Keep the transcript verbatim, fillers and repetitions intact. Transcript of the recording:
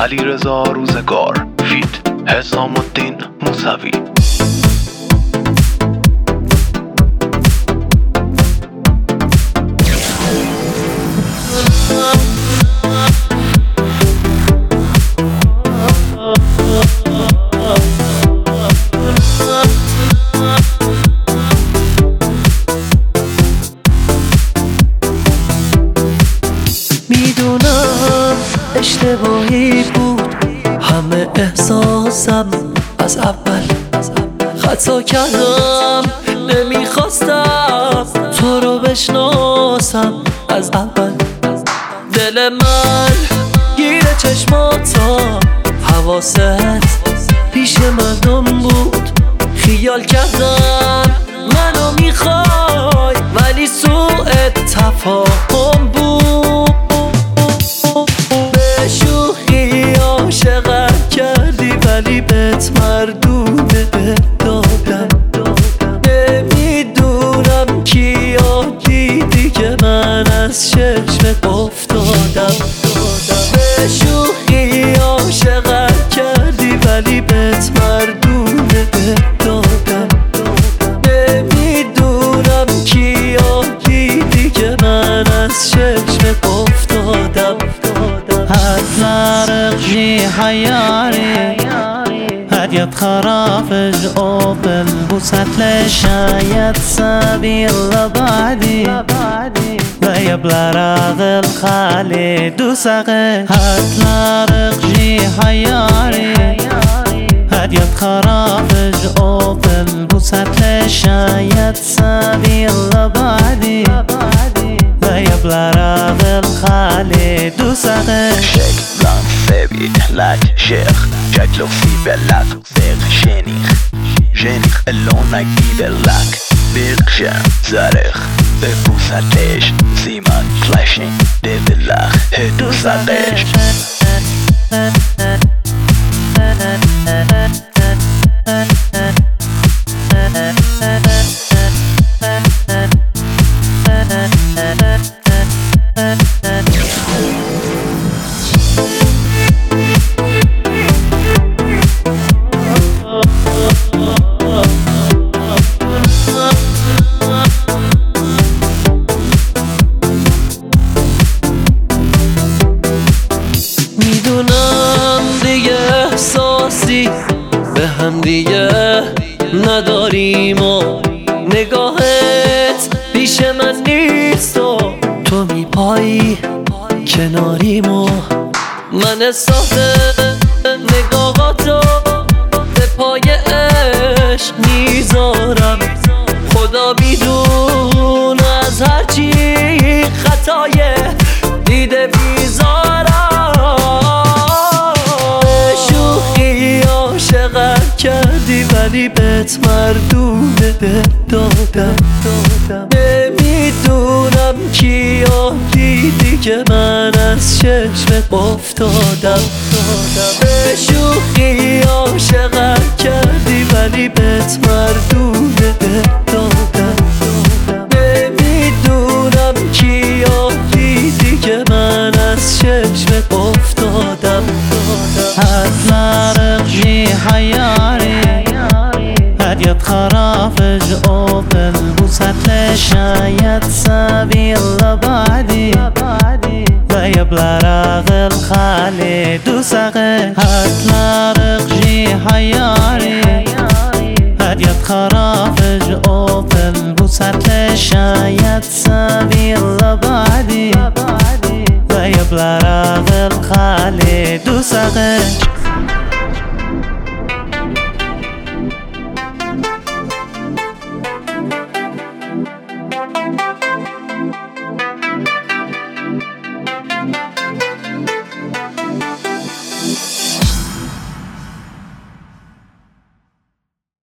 علیرضا روزگار فیت حسام الدین موسوی. میدونم اشتباهی بود همه احساسم از اول خطا کردم، نمیخواستم تو رو بشناسم از اول. دل من گیره چشماتا، حواست پیش مردم بود، خیال کردم منو میخوای ولی سوء تفاهم بود. به شوخی عاشقت کردی ولی بهت مردونه دادم. نمیدونم کیا دیدی که من از چشمت افتادم. به شوخی عاشقت کردی ولی بهت مردونه دادم. نمیدونم کیا دیدی که من از چشمت افتادم. هتلاقي حياري هديت خرافج قبل بوسات لشايت سبيل لبعدي لا يبلا راغل خالي دوساقي. هتلاقي حياري هديت خرافج قبل بوسات لشايت سبيل لبعدي لا يبلا راغل خالي دوساقي. شيك بلان ثابت لاك شيخ شكله في بلاك بيغ شينيخ شينيخ اللونك بيبلاك بيغشان زارخ ببوساتيش زيمان فلاشين ديبلاخ هدوساقيش. میدونم دیگه احساسی به هم دیگه نداریم و نگاهت پیش من نیست و تو میپایی کناریم و من احساس نگاهاتو به پای عشق میذارم. خدا میدون از هرچی خطای دیده بیزارم. شوخی عاشقت کردی ولی بهت مردونه دادم. نمیدونم کیا دیدی که من از چشمت افتادم. به شوخی عاشقت کردی ولی بهت مردونه دادم. نمیدونم کیا دیدی که من از چشمت افتادم. هتلاقي حياري هديت خرافج قبل بوسات لشايت سبيل لبعدي لا يبلا راغل خالي دوساقي. هتلاقي حياري هديت خرافج قبل بوسات لشايت سبيل لبعدي لا يبلا راغل خالي دوساقي.